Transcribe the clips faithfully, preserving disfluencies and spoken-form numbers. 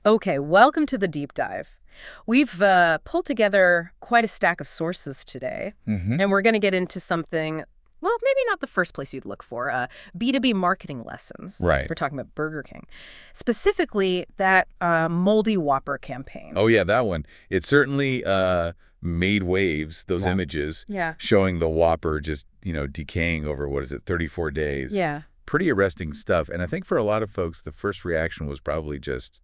Okay, welcome to the deep dive. We've uh, pulled together quite a stack of sources today, hmm and we're going to get into something, well, maybe not the first place you'd look for, uh, B two B marketing lessons. Right. We're talking about Burger King. Specifically, that uh, Moldy Whopper campaign. Oh, yeah, that one. It certainly uh, made waves, those Yeah. images Yeah. showing the Whopper just, you know, decaying over, what is it, thirty-four days. Yeah. Pretty arresting stuff. And I think for a lot of folks, the first reaction was probably just,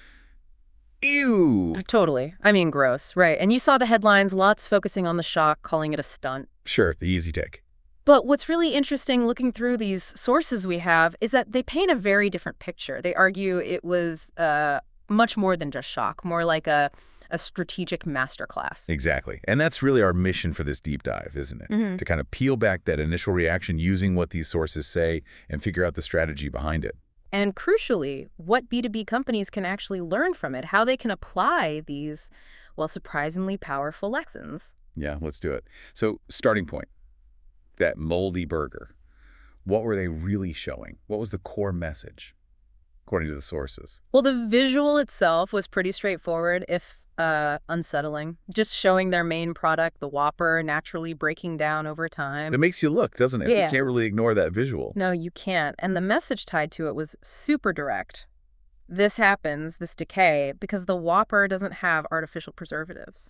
ew. Totally. I mean, gross, right. And you saw the headlines, lots focusing on the shock, calling it a stunt. Sure, the easy take. But what's really interesting looking through these sources we have is that they paint a very different picture. They argue it was uh, much more than just shock, more like a, a strategic masterclass. Exactly. And that's really our mission for this deep dive, isn't it? Mhm. To kind of peel back that initial reaction using what these sources say and figure out the strategy behind it. And crucially, what B two B companies can actually learn from it, how they can apply these, well, surprisingly powerful lessons. Yeah, let's do it. So, starting point, that moldy burger. What were they really showing? What was the core message, according to the sources? Well, the visual itself was pretty straightforward, if uh, unsettling. Just showing their main product, the Whopper, naturally breaking down over time. It makes you look, doesn't it? Yeah. You can't really ignore that visual. No, you can't. And the message tied to it was super direct. This happens, this decay, because the Whopper doesn't have artificial preservatives.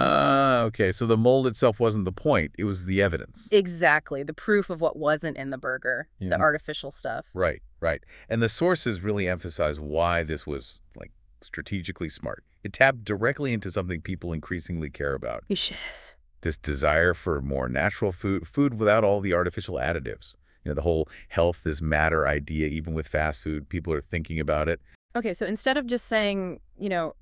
Uh, okay, so the mold itself wasn't the point. It was the evidence. Exactly. The proof of what wasn't in the burger, Yeah. the artificial stuff. Right, right. And the sources really emphasize why this was, like, strategically smart. It tapped directly into something people increasingly care about. Yes. This desire for more natural food, food without all the artificial additives. You know, the whole health is matter idea, even with fast food, people are thinking about it. Okay, so instead of just saying, you know,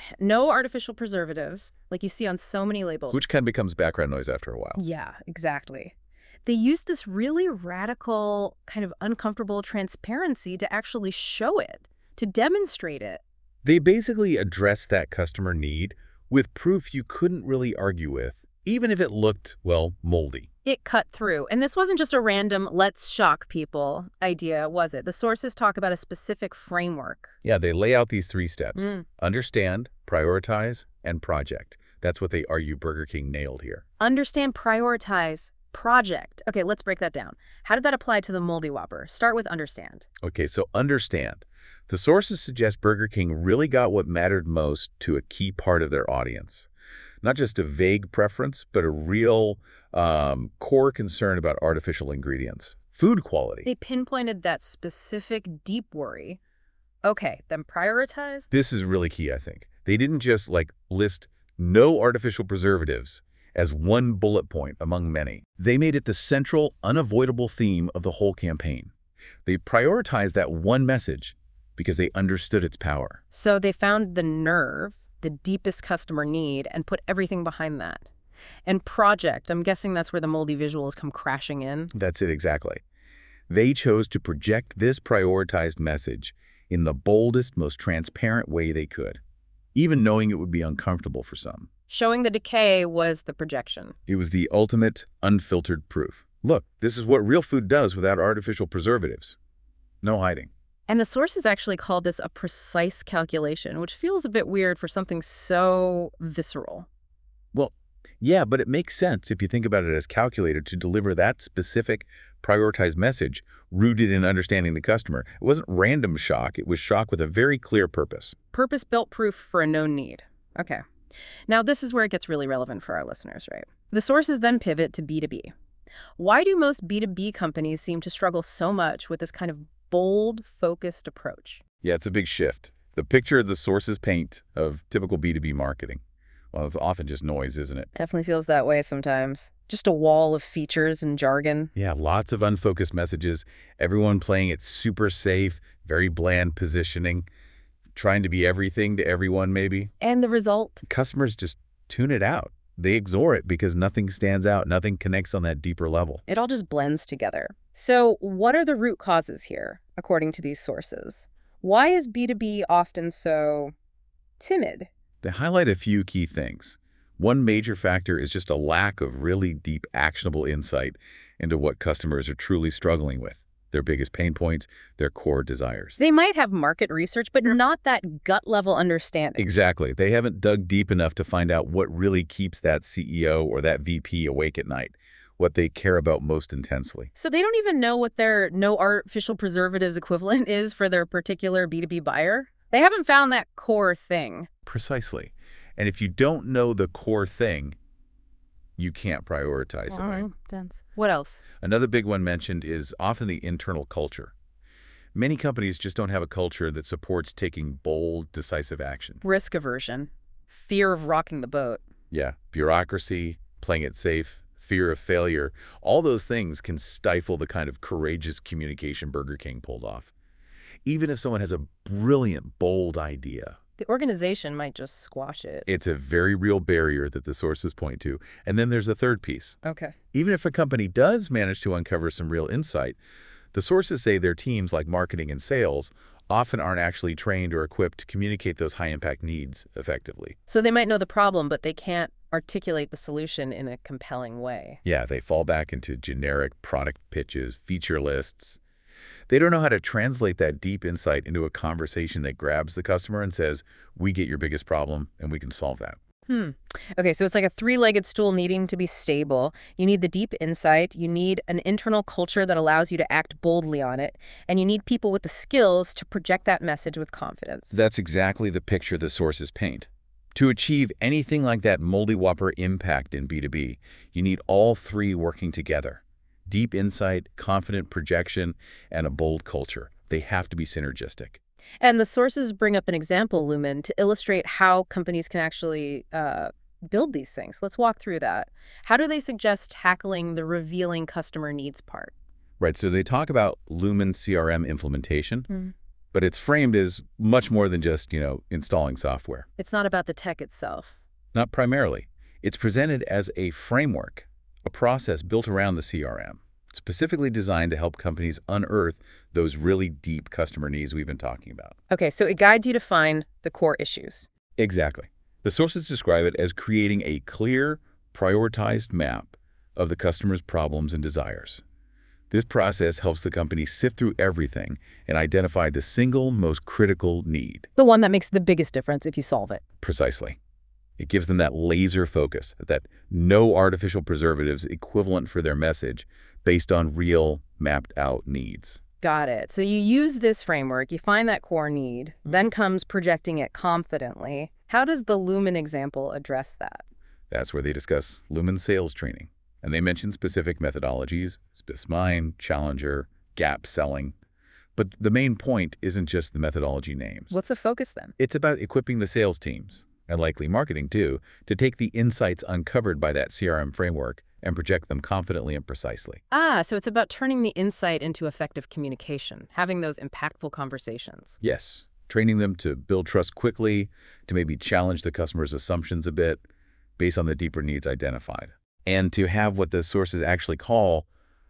no artificial preservatives, like you see on so many labels. Which kind of becomes background noise after a while. Yeah, exactly. They use this really radical, kind of uncomfortable transparency to actually show it, to demonstrate it. They basically address that customer need with proof you couldn't really argue with, even if it looked, well, moldy. It cut through. And this wasn't just a random let's shock people idea, was it? The sources talk about a specific framework. Yeah, they lay out these three steps. Mm. Understand, prioritize, and project. That's what they argue Burger King nailed here. Understand, prioritize, project. Okay, let's break that down. How did that apply to the Moldy Whopper? Start with understand. Okay, so understand. The sources suggest Burger King really got what mattered most to a key part of their audience. Not just a vague preference, but a real um, core concern about artificial ingredients. Food quality. They pinpointed that specific deep worry. Okay, then prioritize? This is really key, I think. They didn't just, like, list no artificial preservatives as one bullet point among many. They made it the central, unavoidable theme of the whole campaign. They prioritized that one message because they understood its power. So they found the nerve, the deepest customer need, and put everything behind that. And project, I'm guessing that's where the moldy visuals come crashing in. That's it exactly. They chose to project this prioritized message in the boldest, most transparent way they could, even knowing it would be uncomfortable for some. Showing the decay was the projection. It was the ultimate, unfiltered proof. Look, this is what real food does without artificial preservatives. No hiding. And the sources actually called this a precise calculation, which feels a bit weird for something so visceral. Well, yeah, but it makes sense if you think about it as calculated to deliver that specific, prioritized message rooted in understanding the customer. It wasn't random shock. It was shock with a very clear purpose. Purpose-built proof for a known need. Okay. Now, this is where it gets really relevant for our listeners, right? The sources then pivot to B two B. Why do most B two B companies seem to struggle so much with this kind of bold, focused approach? Yeah, it's a big shift. The picture the sources paint of typical B two B marketing, well, it's often just noise, isn't it? Definitely feels that way sometimes. Just a wall of features and jargon. Yeah, lots of unfocused messages, everyone playing it super safe, very bland positioning, trying to be everything to everyone maybe. And the result? Customers just tune it out. They ignore it because nothing stands out, nothing connects on that deeper level. It all just blends together. So what are the root causes here, according to these sources? Why is B two B often so timid? They highlight a few key things. One major factor is just a lack of really deep, actionable insight into what customers are truly struggling with. their biggest pain points, their core desires. They might have market research, but not that gut-level understanding. Exactly. They haven't dug deep enough to find out what really keeps that C E O or that V P awake at night, what they care about most intensely. So they don't even know what their no artificial preservatives equivalent is for their particular B two B buyer? They haven't found that core thing. Precisely. And if you don't know the core thing, you can't prioritize it. Right? Dense. What else? Another big one mentioned is often the internal culture. Many companies just don't have a culture that supports taking bold, decisive action. Risk aversion. Fear of rocking the boat. Yeah. Bureaucracy, playing it safe, fear of failure. All those things can stifle the kind of courageous communication Burger King pulled off. Even if someone has a brilliant, bold idea, the organization might just squash it. It's a very real barrier that the sources point to. And then there's a third piece. Okay. Even if a company does manage to uncover some real insight, the sources say their teams like marketing and sales often aren't actually trained or equipped to communicate those high-impact needs effectively. So they might know the problem, but they can't articulate the solution in a compelling way. Yeah, they fall back into generic product pitches, feature lists. They don't know how to translate that deep insight into a conversation that grabs the customer and says, we get your biggest problem and we can solve that. Hmm. Okay, so it's like a three-legged stool needing to be stable. You need the deep insight, you need an internal culture that allows you to act boldly on it, and you need people with the skills to project that message with confidence. That's exactly the picture the sources paint. To achieve anything like that Moldy Whopper impact in B two B, you need all three working together. Deep insight, confident projection, and a bold culture. They have to be synergistic. And the sources bring up an example, Lumen, to illustrate how companies can actually uh, build these things. Let's walk through that. How do they suggest tackling the revealing customer needs part? Right, so they talk about Lumen C R M implementation, Mm. but it's framed as much more than just, you know, installing software. It's not about the tech itself. Not primarily. It's presented as a framework, a process built around the C R M, specifically designed to help companies unearth those really deep customer needs we've been talking about. Okay, so it guides you to find the core issues. Exactly. The sources describe it as creating a clear, prioritized map of the customer's problems and desires. This process helps the company sift through everything and identify the single most critical need. The one that makes the biggest difference if you solve it. Precisely. It gives them that laser focus, that no artificial preservatives equivalent for their message based on real mapped out needs. Got it. So you use this framework, you find that core need, then comes projecting it confidently. How does the Lumen example address that? That's where they discuss Lumen sales training. And they mention specific methodologies, SPISMIND, Challenger, gap selling. But the main point isn't just the methodology names. What's the focus then? It's about equipping the sales teams, and likely marketing too, to take the insights uncovered by that C R M framework and project them confidently and precisely. Ah, so it's about turning the insight into effective communication, having those impactful conversations. Yes, training them to build trust quickly, to maybe challenge the customer's assumptions a bit based on the deeper needs identified, and to have what the sources actually call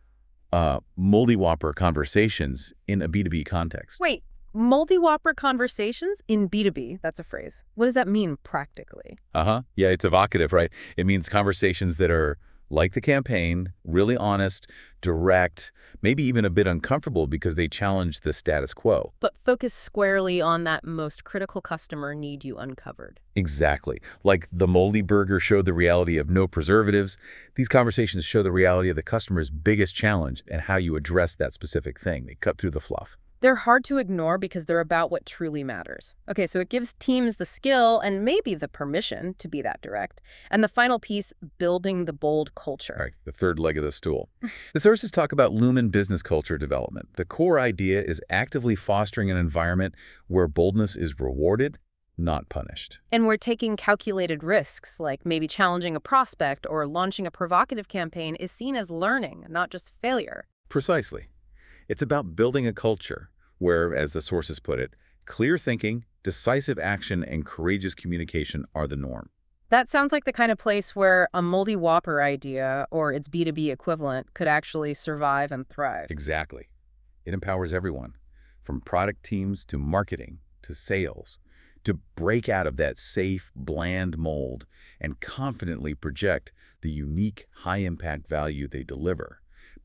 uh, Moldy Whopper conversations in a B two B context. Wait, Moldy Whopper conversations in B two B? That's a phrase. What does that mean practically? Uh-huh. Yeah, it's evocative, right? It means conversations that are like the campaign, really honest, direct, maybe even a bit uncomfortable because they challenge the status quo. But focus squarely on that most critical customer need you uncovered. Exactly. Like the Moldy Burger showed the reality of no preservatives, these conversations show the reality of the customer's biggest challenge and how you address that specific thing. They cut through the fluff. They're hard to ignore because they're about what truly matters. Okay, so it gives teams the skill and maybe the permission to be that direct. And the final piece, building the bold culture. All right, the third leg of the stool. The sources talk about Lumen business culture development. The core idea is actively fostering an environment where boldness is rewarded, not punished. And we're taking calculated risks, like maybe challenging a prospect or launching a provocative campaign is seen as learning, not just failure. Precisely. It's about building a culture where, as the sources put it, clear thinking, decisive action, and courageous communication are the norm. That sounds like the kind of place where a Moldy Whopper idea or its B two B equivalent could actually survive and thrive. Exactly. It empowers everyone, from product teams to marketing to sales, to break out of that safe, bland mold and confidently project the unique, high-impact value they deliver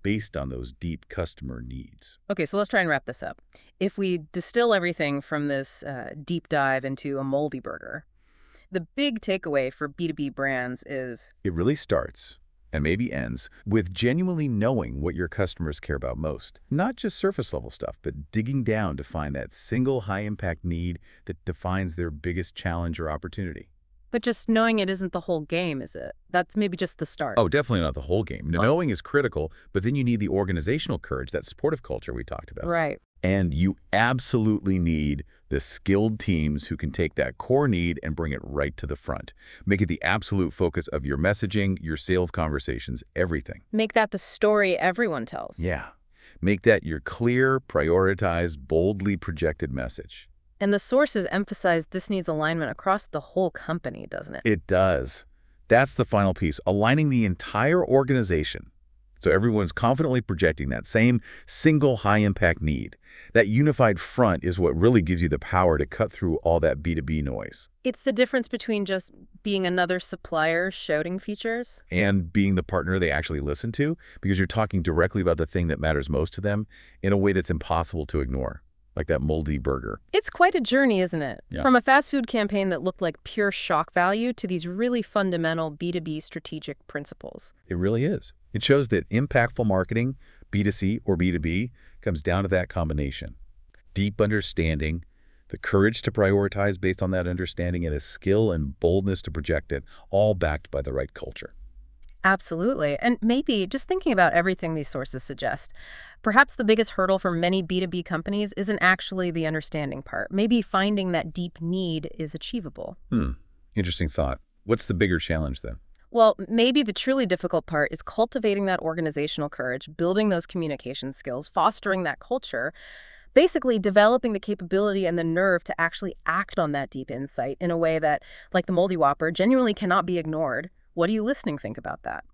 based on those deep customer needs. Okay, so let's try and wrap this up. If we distill everything from this uh, deep dive into a moldy burger, the big takeaway for B two B brands is It really starts, and maybe ends, with genuinely knowing what your customers care about most. Not just surface-level stuff, but digging down to find that single high-impact need that defines their biggest challenge or opportunity. But just knowing it isn't the whole game, is it? That's maybe just the start. Oh, definitely not the whole game. Knowing is critical, but then you need the organizational courage, that supportive culture we talked about. Right. And you absolutely need the skilled teams who can take that core need and bring it right to the front. Make it the absolute focus of your messaging, your sales conversations, everything. Make that the story everyone tells. Yeah. Make that your clear, prioritized, boldly projected message. And the sources emphasize this needs alignment across the whole company, doesn't it? It does. That's the final piece, aligning the entire organization. So everyone's confidently projecting that same single high-impact need. That unified front is what really gives you the power to cut through all that B two B noise. It's the difference between just being another supplier shouting features And being the partner they actually listen to, because you're talking directly about the thing that matters most to them in a way that's impossible to ignore, like that moldy burger. It's quite a journey, isn't it? Yeah. From a fast food campaign that looked like pure shock value to these really fundamental B two B strategic principles. It really is. It shows that impactful marketing, B two C or B two B, comes down to that combination. Deep understanding, the courage to prioritize based on that understanding, and a skill and boldness to project it, all backed by the right culture. Absolutely. And maybe just thinking about everything these sources suggest, perhaps the biggest hurdle for many B two B companies isn't actually the understanding part. Maybe finding that deep need is achievable. Hmm. Interesting thought. What's the bigger challenge then? Well, maybe the truly difficult part is cultivating that organizational courage, building those communication skills, fostering that culture, basically developing the capability and the nerve to actually act on that deep insight in a way that, like the Moldy Whopper, genuinely cannot be ignored. What do you listening think about that?